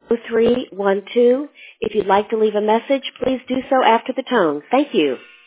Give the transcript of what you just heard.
0312. If you'd like to leave a message, please do so after the tone. Thank you.